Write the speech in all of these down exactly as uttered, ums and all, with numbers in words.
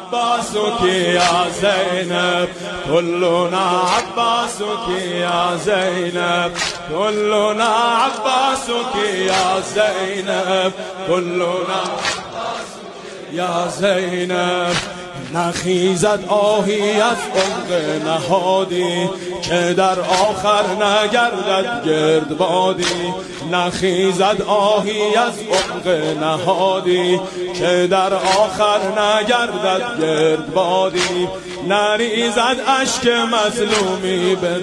عباسك يا زينب كلنا عباسك يا زينب كلنا عباسك يا زينب كلنا یا زینب نخیزد آهی از عمق نهادی که در آخر نگردد گردبادی نخیزد آهی از عمق نهادی که در آخر نگردد گردبادی نریزد اشک مظلومی به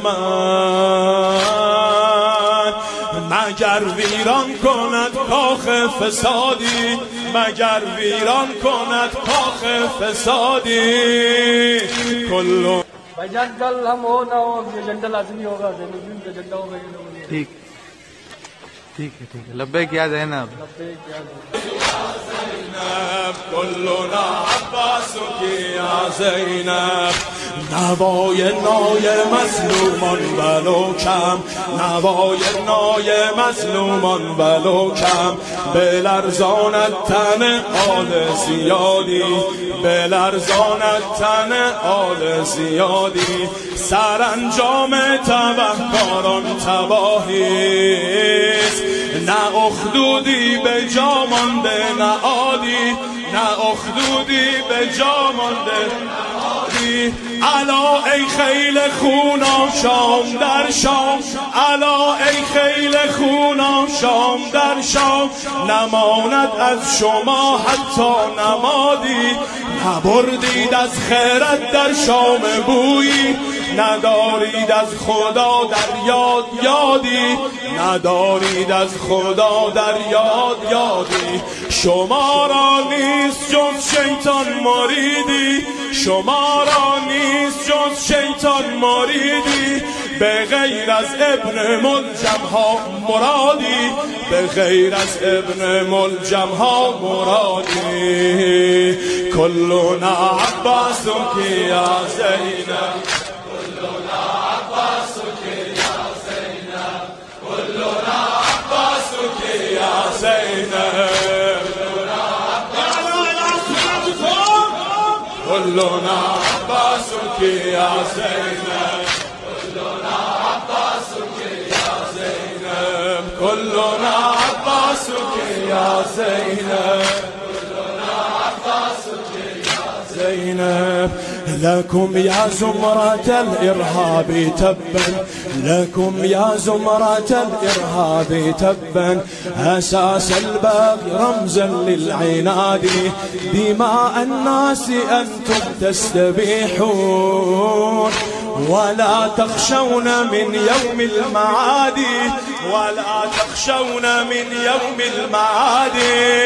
دامن مگر ویران کند کاخ فسادی مگر ویران کند کاخ فسادی کلو جنگل ہم ہو نہ ہو یہ جنگل لازمی ہوگا زینب کا جنگل ہوگا ٹھیک ٹھیک ہے ٹھیک ہے لبیک یا زینب لبیک یا زینب کلنا عباسک یا زینب نوای نای مظلومان ولو کم نوای نای مظلومان ولو کم بلرزاند تن آل زیادی بلرزاند تن آل زیادی سرانجام تبهکاران تباهیست نه اخدودی به جا مانده نه عادی نه اخدودی به جا مانده الا ای خیل خونا شام در شام الا ای خیل خونا شام در شام نماند از شما حتی نمادی نبردید از خیرت در شام بویی ندارید از خدا در یاد یادی ندارید از خدا در یاد یادی شما را نیست جز شیطان مریدی شما را نیست جز شیطان مریدی به غیر از ابن ملجم ها مرادی به غیر از ابن ملجم ها مرادی کلنا عباسک یا زینب کلنا عباسک یا زینب کلنا عباسک یا زینب كلنا عباسك يا زينب كلنا عباسك يا زينب كلنا عباسك يا زينب كلنا عباسك يا زينب لكم يا زمرة الإرهاب تبا لكم يا زمرة الإرهاب تبا أساس الباغي رمزا للعناد دماء الناس أنتم تستبيحون ولا تخشون من يوم المعاد ولا تخشون من يوم المعاد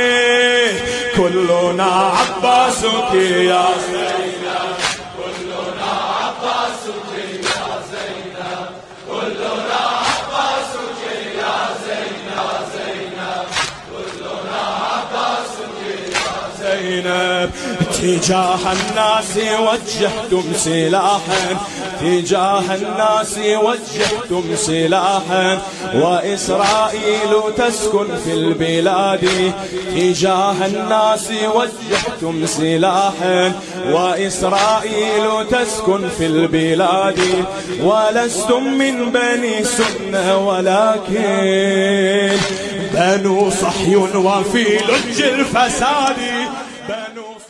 كلنا عباسك يا زينب كلنا عباسك يا زينب كلنا عباسك يا زينب كلنا عباسك يا زينب تجاه الناس وجهتم سلاحا تجاه الناس وجهتم سلاحا وإسرائيل تسكن في البلاد تجاه الناس وجهتم سلاحا وإسرائيل تسكن في البلاد ولستم من بني سنة ولكن بنو صحي وفي لج الفساد